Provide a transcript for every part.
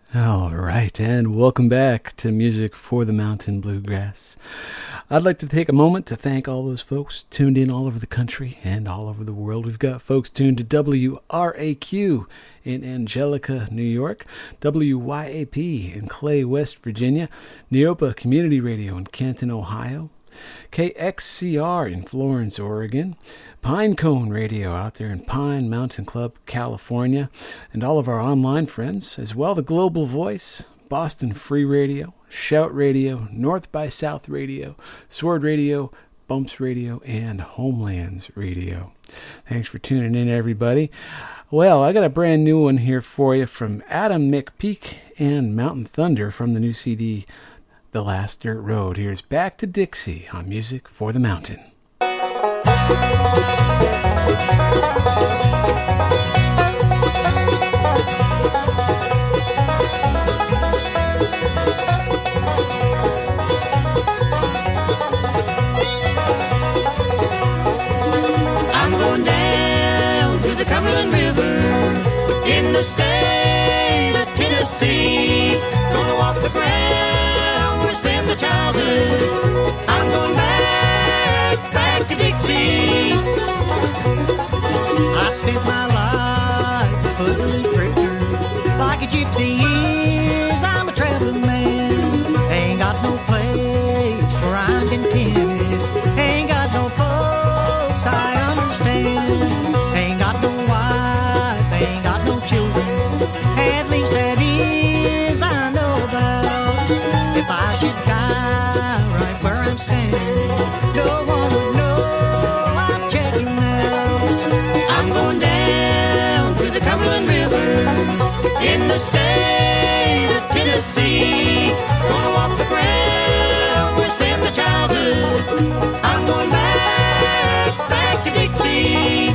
All right, and welcome back to Music for the Mountain Bluegrass. I'd like to take a moment to thank all those folks tuned in all over the country and all over the world. We've got folks tuned to WRAQ in Angelica, New York, WYAP in Clay, West Virginia, Neopa Community Radio in Canton, Ohio, KXCR in Florence, Oregon, Pinecone Radio out there in Pine Mountain Club, California, and all of our online friends, as well the Global Voice, Boston Free Radio, Shout Radio, North by South Radio, Sword Radio, Bumps Radio, and Homelands Radio. Thanks for tuning in, everybody. Well, I got a brand new one here for you from Adam McPeak and Mountain Thunder from the new CD, The Last Dirt Road. Here's Back to Dixie on Music for the Mountain. I'm going down to the Cumberland River in the state of Tennessee. Gonna walk the ground where I spent my childhood. I'm going back to Dixie. I spent my life a footloose drifter, like a gypsy is. I'm a traveling man. Ain't got no place where I'm contented. Ain't got no folks I understand. Ain't got no wife, ain't got no children. At least that is I know about. If I should die right where I'm standing, no one would know I'm checking out. I'm going down to the Cumberland River in the state of Tennessee. Gonna walk the ground where I spent my childhood. I'm going back to Dixie.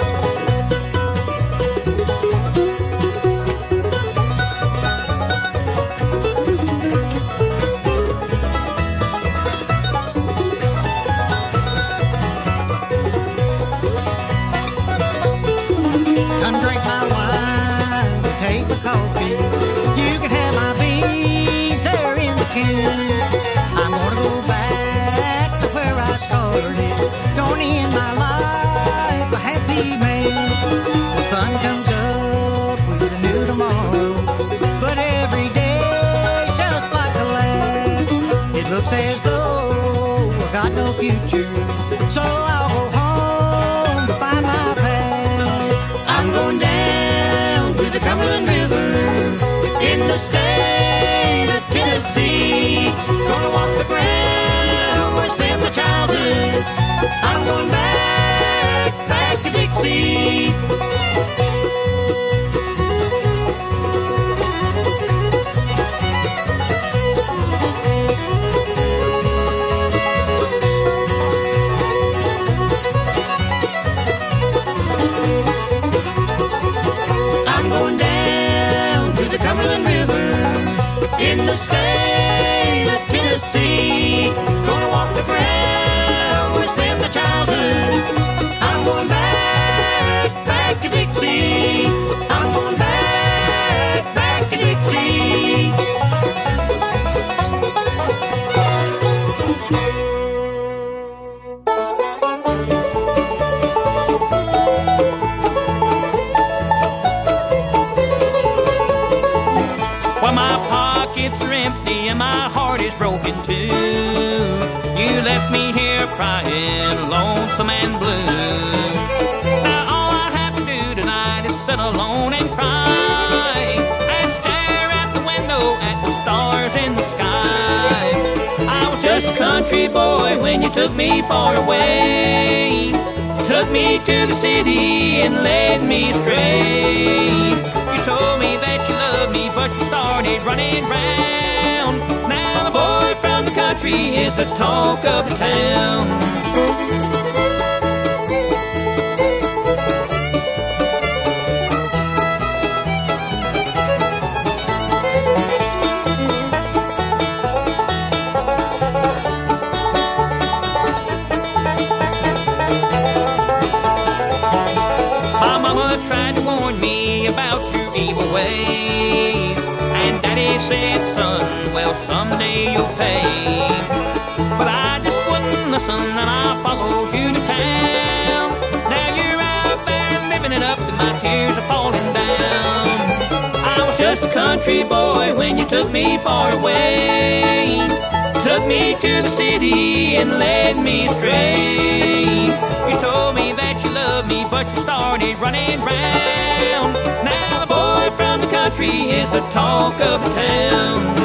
Come drink my wine, take my coffee. You can have my beans there in the can. I'm gonna go back to where I started. Gonna end my life a happy man. The sun comes up with a new tomorrow, but every day's just like the last. It looks as though I got no future, so I'll go home to find my path. I'm going down to the Cumberland River in the state of Tennessee. Gonna walk the ground where I spent my childhood. I'm going back to Dixie. I'm going down to the Cumberland River in the state of Tennessee. Gonna walk the ground where I spent my childhood. I'm going back to Dixie. I'm going back to Dixie. Well, my pockets are empty and my heart is broken too. You left me here crying, lonesome and blue. Now all I have to do tonight is sit alone and cry and stare out the window at the stars in the sky. I was just a country boy when you took me far away. Took me to the city and led me astray. You told me that you loved me, but you started running round. Now the boy from the country is the talk of the town. My mama tried to warn me about your evil ways, and they said, son, well, someday you'll pay. But I just wouldn't listen, and I followed you to town. Now you're out there living it up, and my tears are falling down. I was just a country boy when you took me far away. Took me to the city and led me astray. You told me that you loved me, but you started running round. Now the boy from the country is the talk of the town.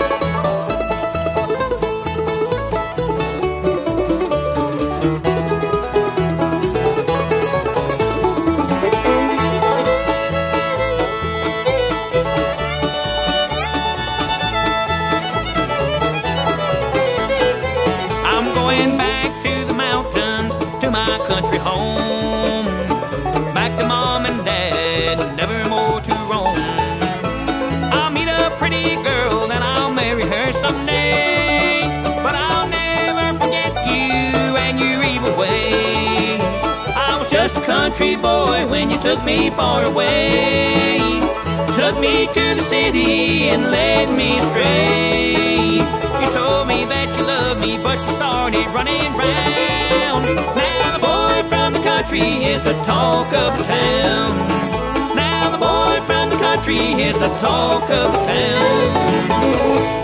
Country home, back to mom and dad, never more to roam. I'll meet a pretty girl and I'll marry her someday, but I'll never forget you and your evil ways. I was just a country boy when you took me far away. Took me to the city and led me astray. You told me that you loved me, but you started running round. Now the boy from the country is the talk of the town. Now the boy from the country is the talk of the town.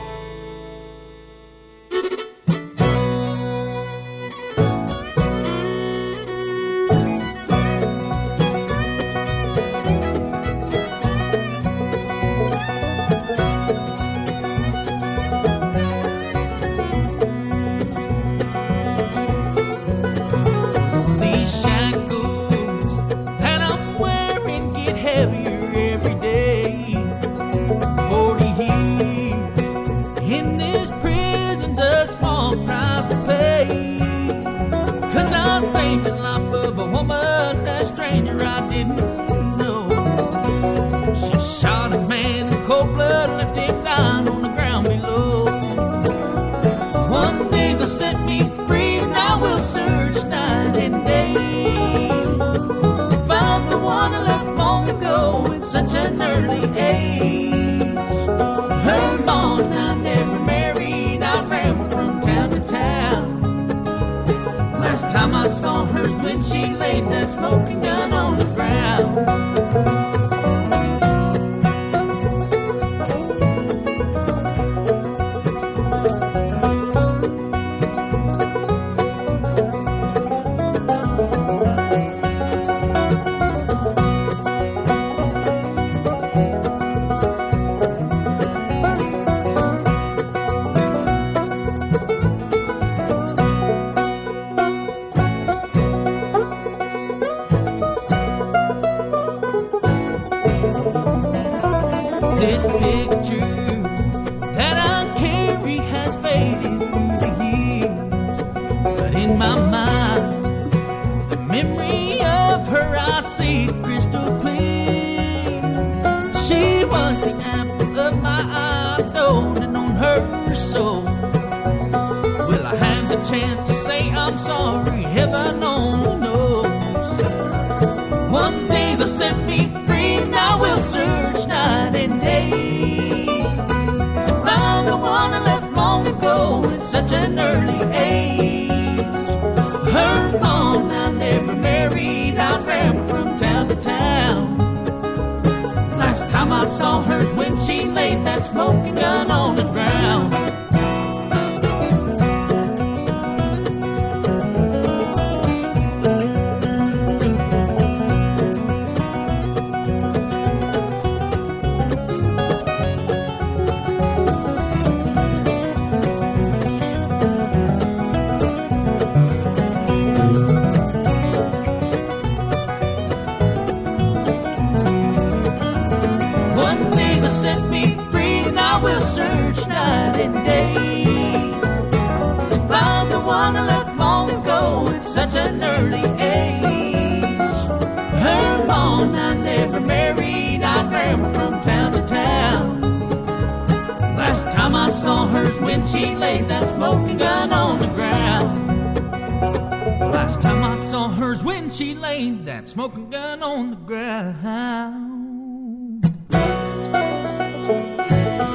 She laid that smoking gun on the ground.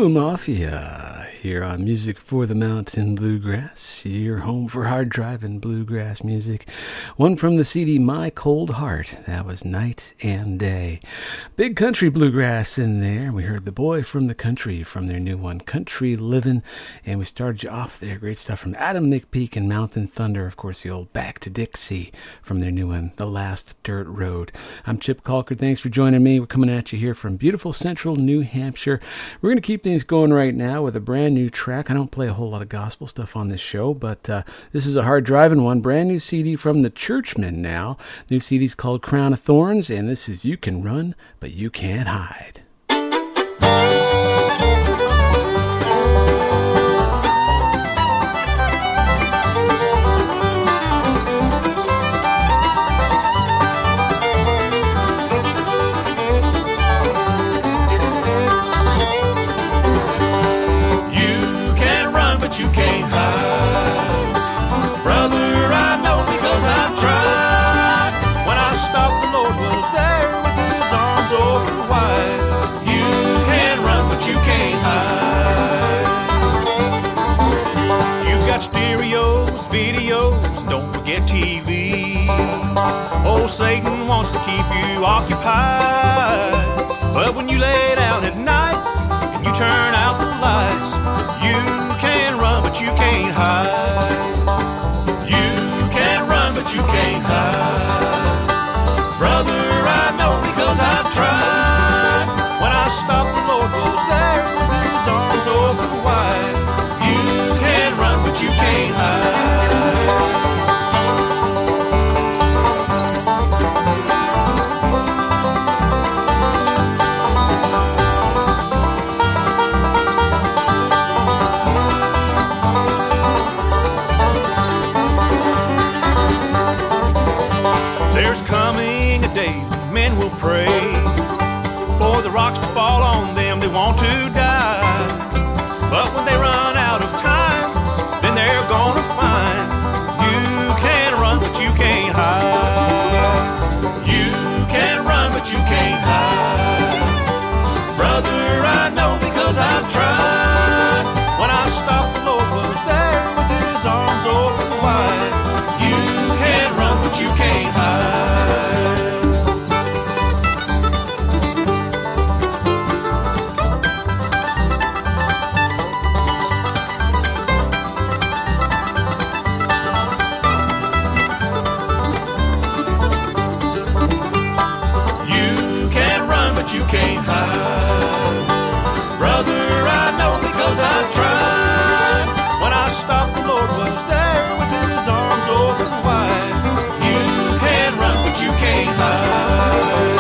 Mafia here on Music for the Mountain Bluegrass, your home for hard driving bluegrass music. One from the CD My Cold Heart, that was Night and Day. Big country bluegrass in there. We heard The Boy from the Country from their new one, Country Livin', and we started you off there. Great stuff from Adam McPeak and Mountain Thunder, of course, the old Back to Dixie from their new one, The Last Dirt Road. I'm Chip Calker. Thanks for joining me. We're coming at you here from beautiful central New Hampshire. We're going to keep things going right now with a brand new track. I don't play a whole lot of gospel stuff on this show, but this is a hard driving one. Brand new CD from the Churchmen now. New CD's called Crown of Thorns, and this is You Can Run, But You Can't Hide. You can't hide, brother, I know because I've tried. When I stopped, the Lord was there with his arms open wide. You can run, but you can't hide. You've got stereos, videos, and don't forget TV. Old Satan wants to keep you occupied, but when you lay down at night and you turn out the lights, you can run, but you can't hide. You can run, but you can't hide. Brother, I know because I've tried. When I stopped, the Lord was there with his arms open wide. You can run, but you can't hide. Coming a day when men will pray for the rocks to fall on them, they want to die. But when they run out of time, then they're gonna find you can run, but you can't hide. You can run, but you can't hide. Brother, I know because I've tried. When I stopped, the Lord was there with his arms open wide. You can run, but you can't hide. You can't hide. Brother, I know because I've tried. When I stopped, the Lord was there with his arms open wide. You can run, but you can't hide.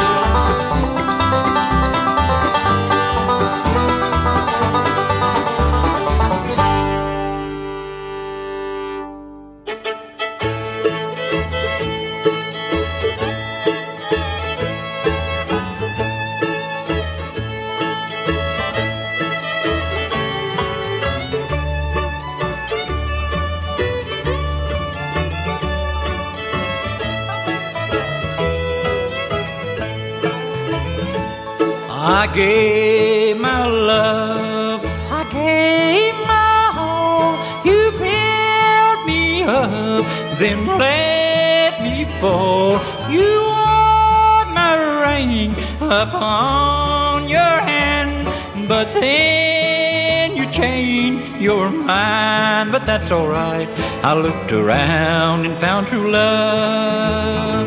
I gave my love, I gave my all. You built me up, then let me fall. You wore my ring upon your hand, but then you changed your mind. But that's alright, I looked around and found true love.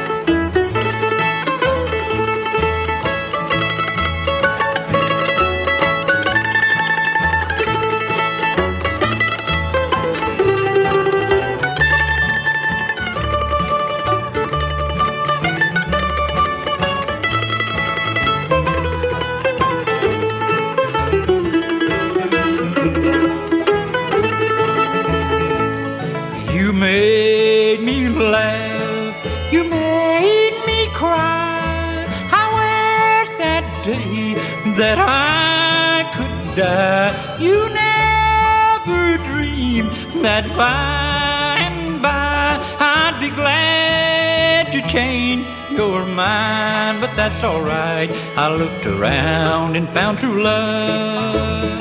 You made me laugh, you made me cry. I wish that day that I could die. You never dreamed that by and by I'd be glad to change you're mine, but that's alright. I looked around and found true love.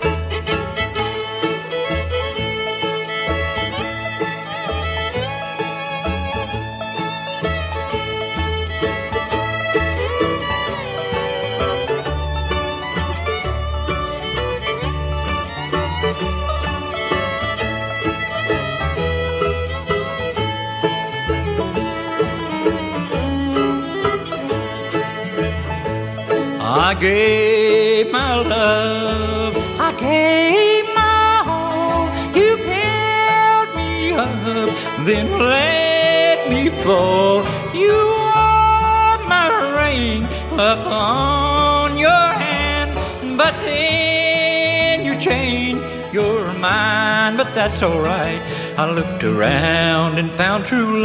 I gave my love, I gave my all. You held me up, then let me fall. You wore my ring upon your hand, but then you changed your mind. But that's alright, I looked around and found true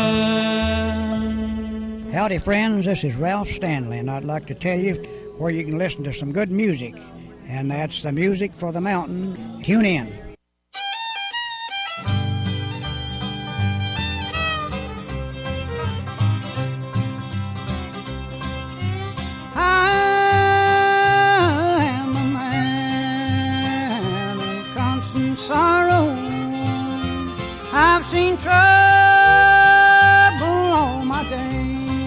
love. Howdy, friends. This is Ralph Stanley, and I'd like to tell you where you can listen to some good music, and that's the Music for the Mountain. Tune in. I am a man of constant sorrow. I've seen trouble all my days.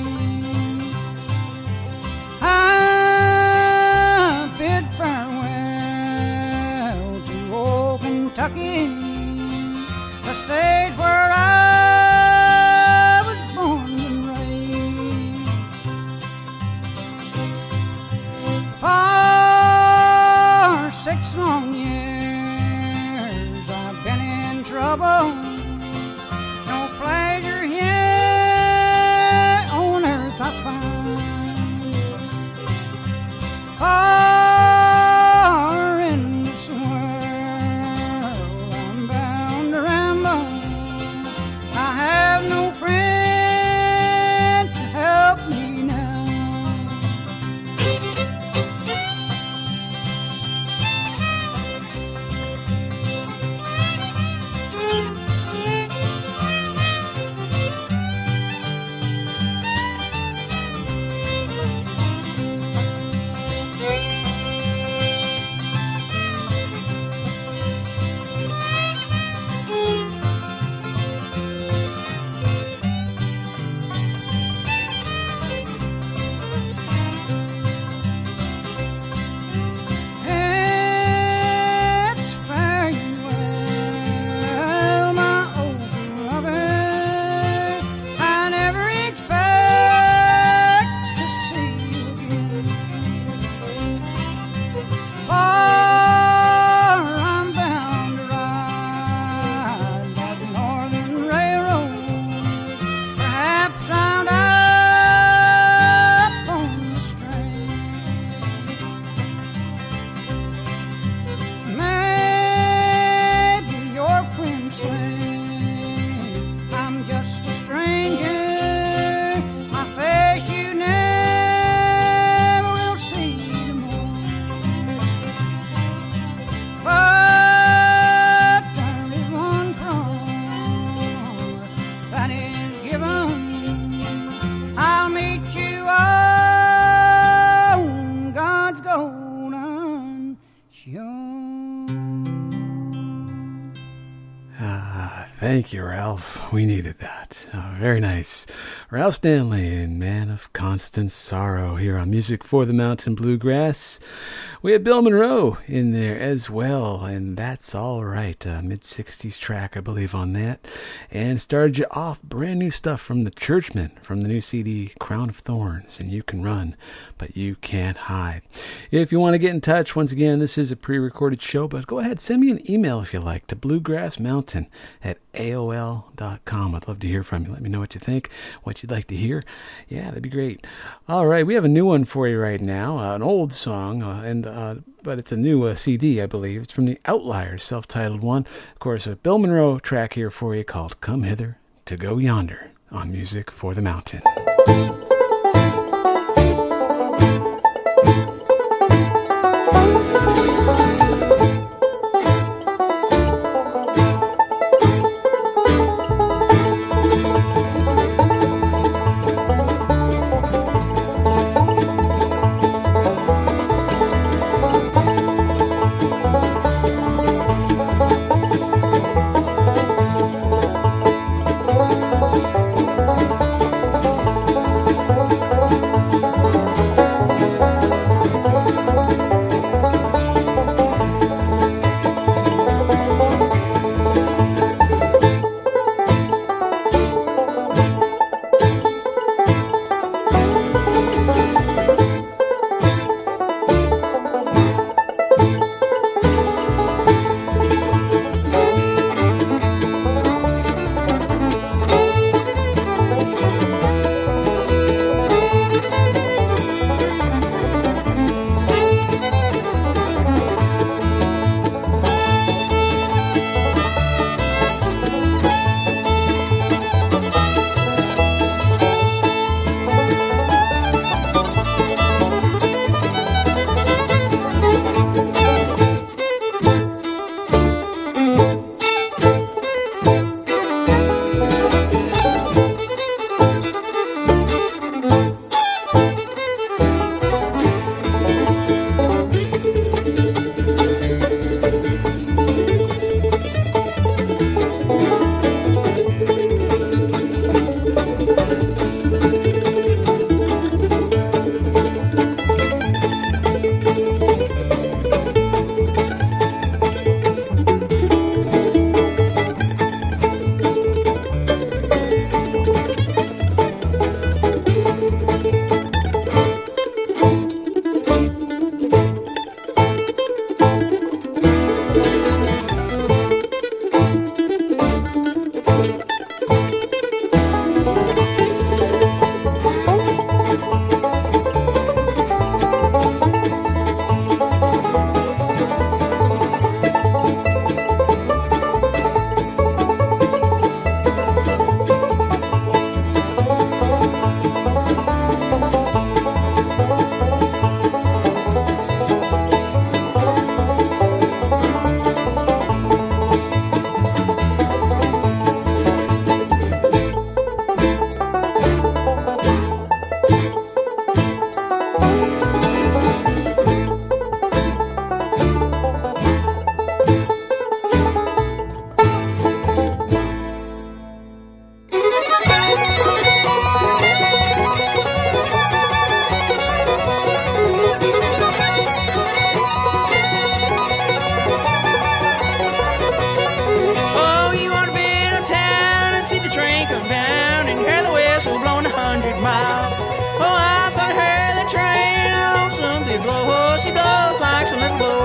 I bid farewell to old Kentucky, the state where I was born and raised. For 6 long years I've been in trouble. No pleasure here on earth I find. For in this world I'm bound to ramble. I have no friend to help me now. It's farewell, my old lover. I never expect to see you again. For I'm bound to ride that northern railroad. Perhaps I'll die on this train. Maybe your friends say I'm just a stranger. My face you never will see tomorrow. But there is one promise that is given. I'll meet you on God's golden shore. Thank you, Ralph. We needed that. Very nice. Ralph Stanley and Man of Constant Sorrow here on Music for the Mountain Bluegrass. We have Bill Monroe in there as well, and that's all right. Mid-60s track, I believe, on that. And started you off brand new stuff from the Churchmen, from the new CD, Crown of Thorns, and You Can Run, But You Can't Hide. If you want to get in touch, once again, this is a pre-recorded show, but go ahead, send me an email if you like to bluegrassmountain@aol.com. I'd love to hear from you. Let me know what you think, what you'd like to hear. Yeah, that'd be great. All right, we have a new one for you right now, an old song, but it's a new CD, I believe. It's from the Outliers, self-titled one. Of course, a Bill Monroe track here for you called Come Hither to Go Yonder on Music for the Mountain.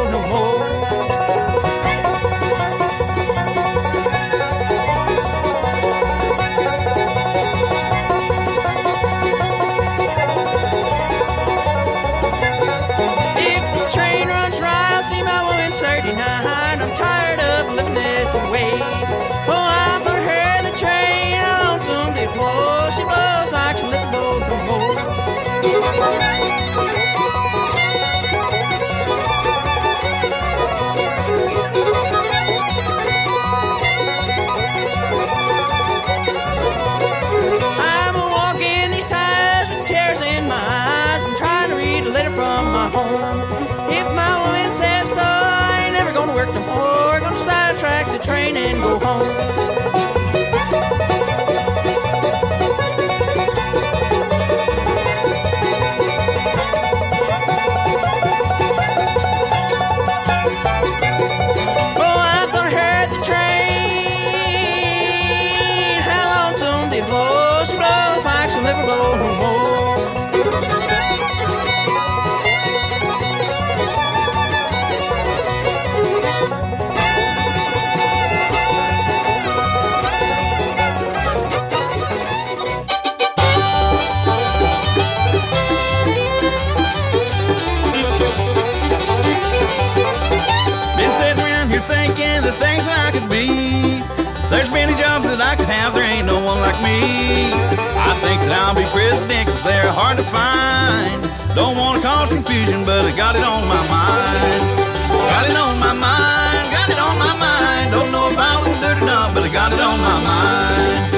no more. If the train runs right, I'll see my woman 39. I'm tired of living this way. Oh, I've heard the train, how lonesome it blows. She blows like she'll never blow no more. I'm walking these ties with tears in my eyes. I'm trying to read a letter from my home. If my woman says so, I ain't never gonna work no more. Gonna sidetrack the train and go home. Oh, I've done heard the train, how lonesome they blow. She blows like she'll never blow no more. Been sitting around here thinking the things that I could be. There's many jobs that I could have, there ain't no one like me. I think that I'll be president cause they're hard to find. Don't want to cause confusion, but I got it on my mind. Got it on my mind, got it on my mind. Don't know if I will do it or not, but I got it on my mind.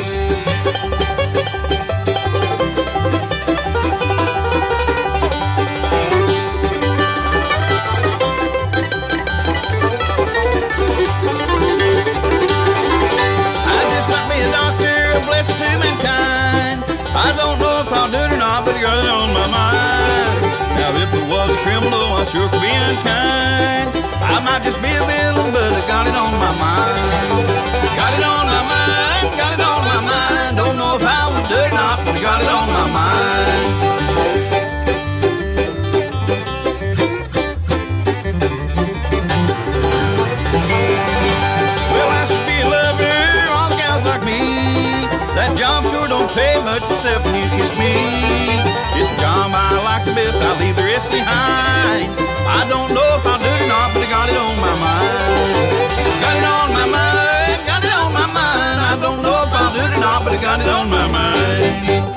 Blessed to mankind. I don't know if I'll do it or not, but I got it on my mind. Now if it was a criminal, I sure could be unkind. I might just be a villain, but I got it on my mind. Got it on my mind, got it on my mind. Don't know if I will do it or not, but I got it on my mind. That job sure don't pay much except when you kiss me. It's the job I like the best, I'll leave the rest behind. I don't know if I'll do it or not, but I got it on my mind. Got it on my mind, got it on my mind. I don't know if I'll do it or not, but I got it on my mind.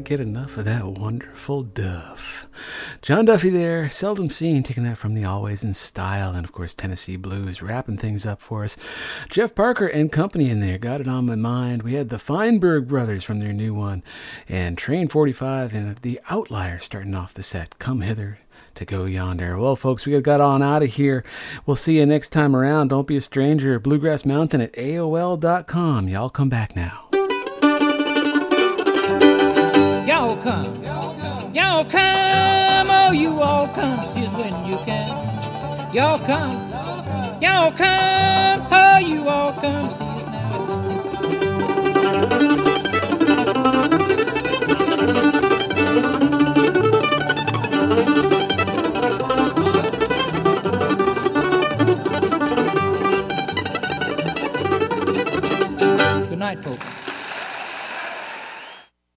get enough of that wonderful Duff. John Duffy there, seldom seen, taking that from the Always in Style, and of course Tennessee Blues, wrapping things up for us. Jeff Parker and company in there, Got It On My Mind. We had the Feinberg Brothers from their new one, and Train 45 and the Outliers starting off the set, Come Hither to Go Yonder. Well, folks, we got on out of here. We'll see you next time around. Don't be a stranger. Bluegrass Mountain at AOL.com. Y'all come back now. Y'all come. Y'all come. Oh, you all come. See us when you can. Y'all come. Y'all come. Oh, you all come. See us now. Good night, folks.